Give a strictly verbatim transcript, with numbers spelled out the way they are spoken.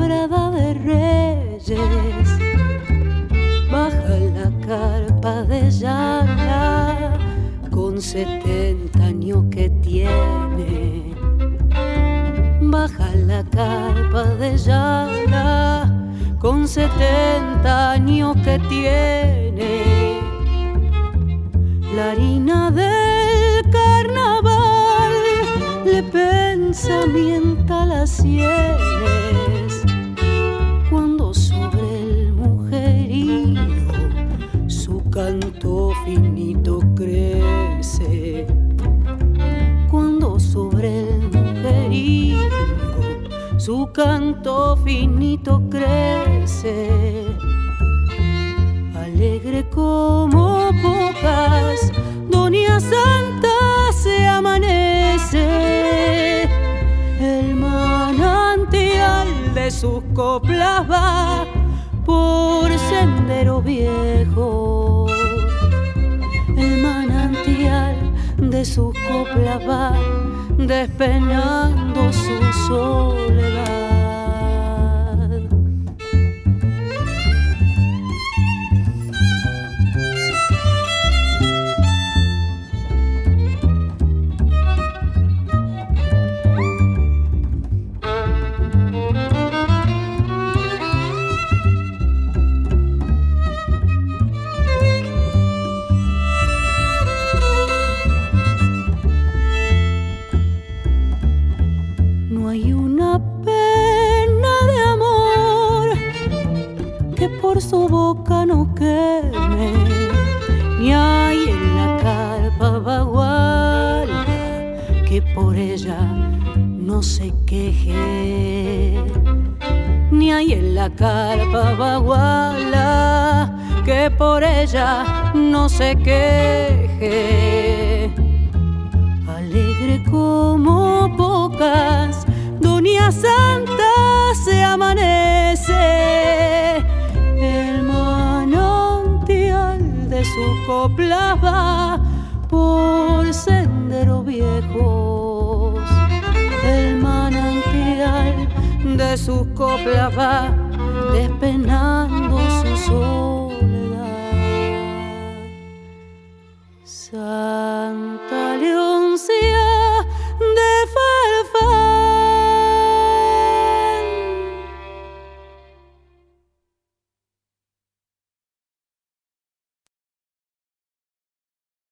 grada de reyes, baja la carpa de Yala con setenta años que tiene. Baja la carpa de Yala con setenta años que tiene. La harina del carnaval le pensamienta las sienes cuando sobre el mujerío su canto finito crece. Cuando sobre el mujerío su canto finito crece. Alegre como pocas, Doña Santa se amanece. El manantial de sus coplas va por sendero viejo. El manantial de sus coplas va despenando su soledad. Por su boca no queme, ni hay en la carpa baguala que por ella no se queje. Ni hay en la carpa baguala que por ella no se queje. Alegre como pocas, Doña Santa se amanece. El manantial de sus coplas va por sendero viejos. El manantial de sus coplas va despenando su soledad.